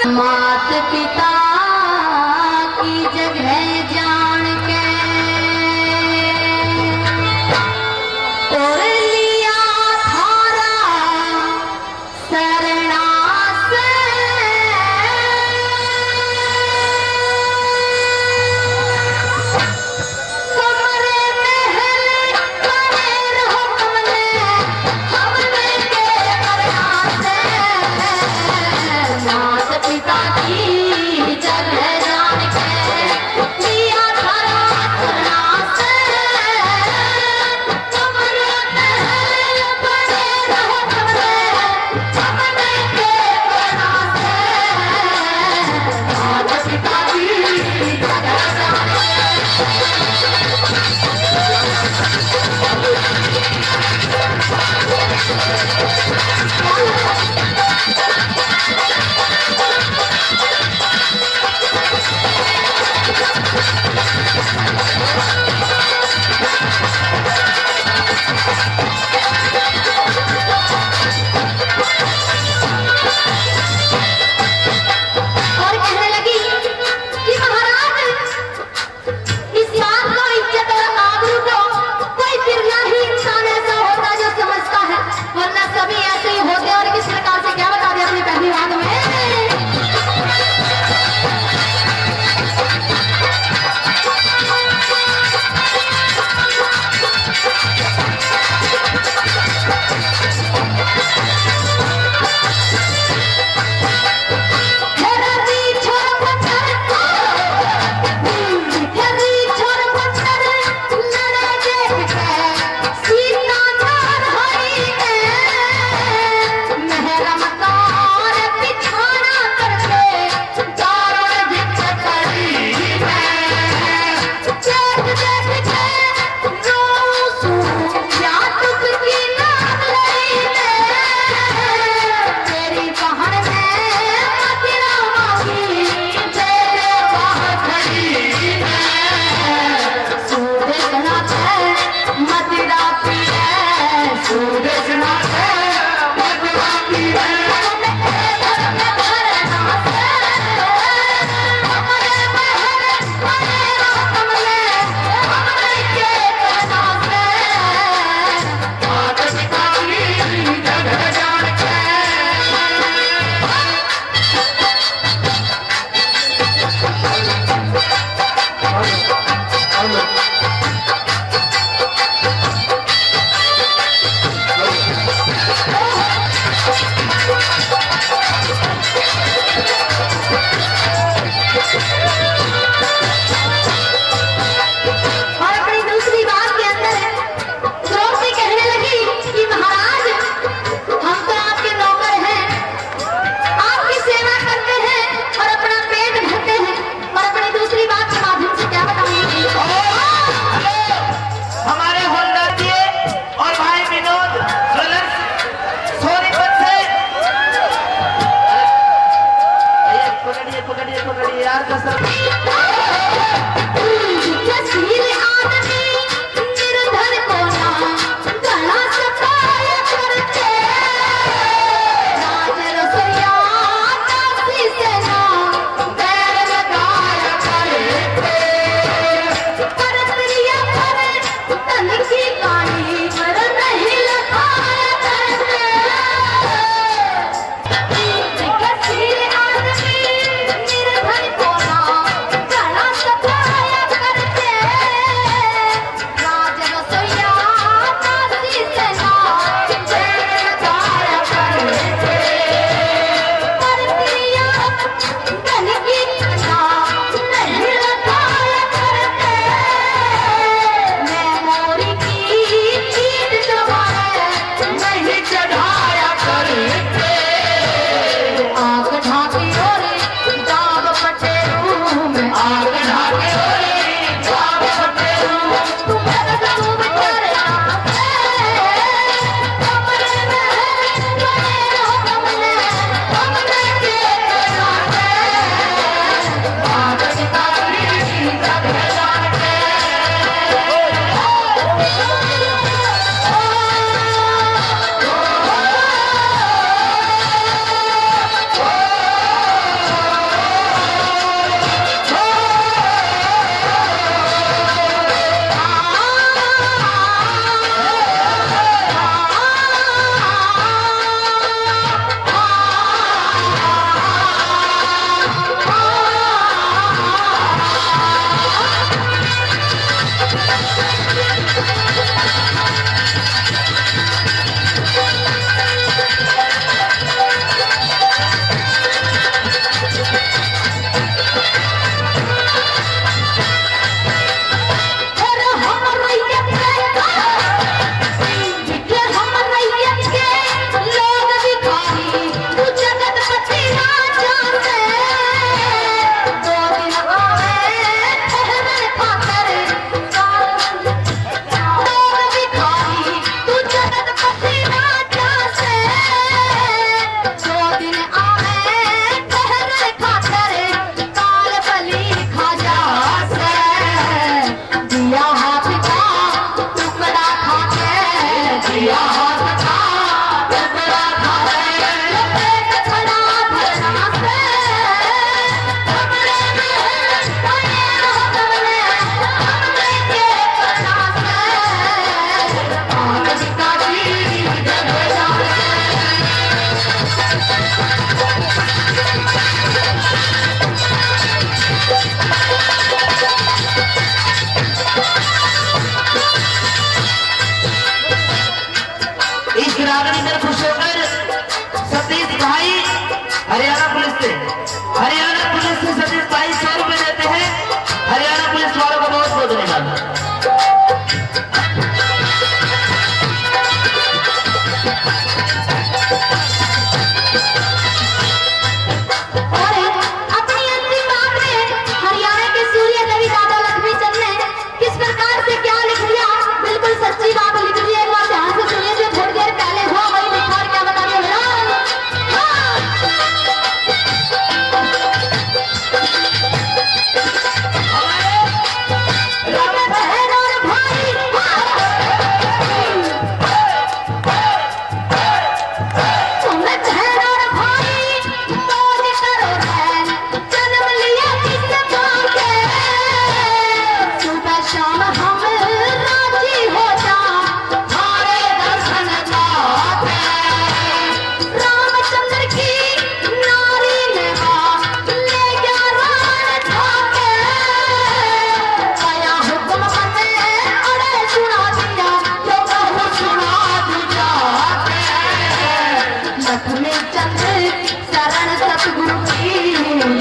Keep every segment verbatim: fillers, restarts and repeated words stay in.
मात पिता की जगह जान के और लिया थारा शरणा से कमरे महल बने रहो कमले हमने के करना से मात पिता की जगह जान के लिया थारा शरणा से कमरे महल बने रहो कमले हमने के करना से मात पिता की जगह जान के और कहने लगी कि महाराज इस बात को इज्जत और आबरू को कोई बिरला ही इंसान ऐसा होता जो समझता है, वरना सभी ऐसे ही होते। और किस प्रकार से क्या बता दिया अपनी पहली बात में हेरी छोड़ पत्थर हेरी छोड़ पत्थर लड़े देख के सीता नार हरी के मेहरम तार पिछाना करके दारुण भिक्ष करी है देख देख के रोसू या तुक की नाम लई है तेरी पहाड़ में मदिरा मांगी तेरे बाहर खड़ी है सूरज नाथ मदिरा पी है सूरज नाथ मदिरा पी है और अपनी दूसरी बात के अंदर द्रौपदी कहने लगी कि महाराज हम तो आपके नौकर हैं, आपकी सेवा करते हैं और अपना पेट भरते हैं। और अपनी दूसरी बात के माध्यम से क्या बताऊंगी हमारे होल्डर दिए और भाई विनोद ज्वेलर्स सोनीपत से भैया पकड़िए पकड़िए पकड़िए यार कसम जसील आदमी निर्धन को ना गला सफाया करते राज रसोइया दासी से ना बैर लगाया करते पर प्रिया पर तन की कानी पर नहीं लगाया करते जसील आदमी निर्धन को ना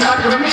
स्टार्ट करूँ